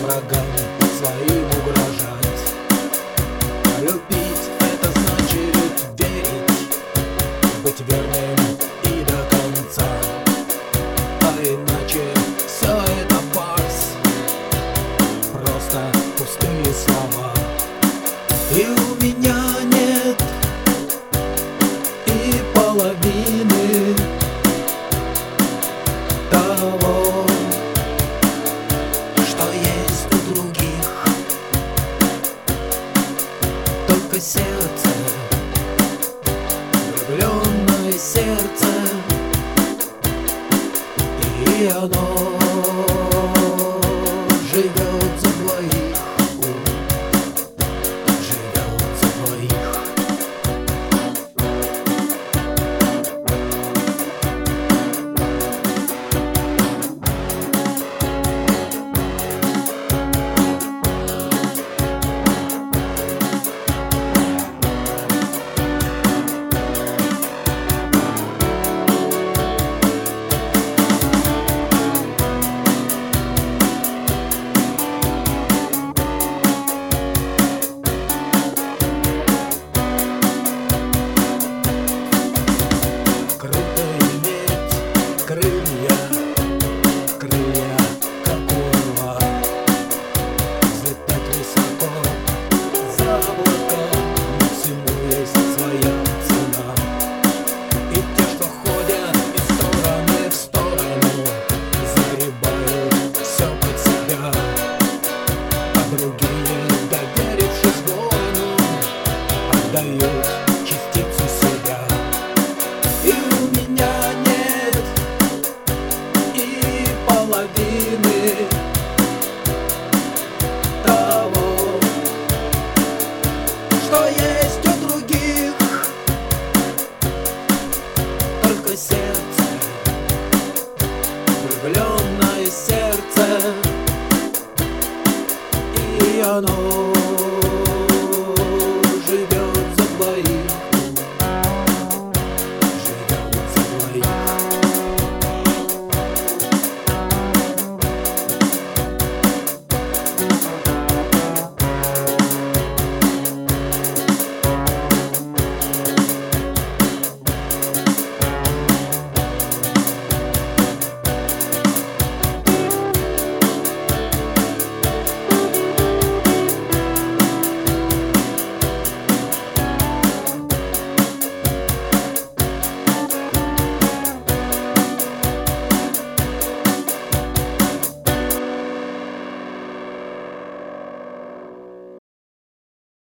врагам своим угрожать. Любить — это значит верить, быть верным и до конца. А иначе все это фарс, просто пустые слова. И у меня нет и половины того, что есть у других. Только сердце, влюбленное сердце, и оно живет за двоих, живет за двоих. Крылья, крылья, как у орла, взлетать высоко за облаком, но всему есть своя цена. И те, что ходят из стороны в сторону, загребают все под себя, а другие, доверившись воину, отдают частицу себя. И у меня нет и половины того, что есть у других. Только сердце, влюбленное сердце, и оно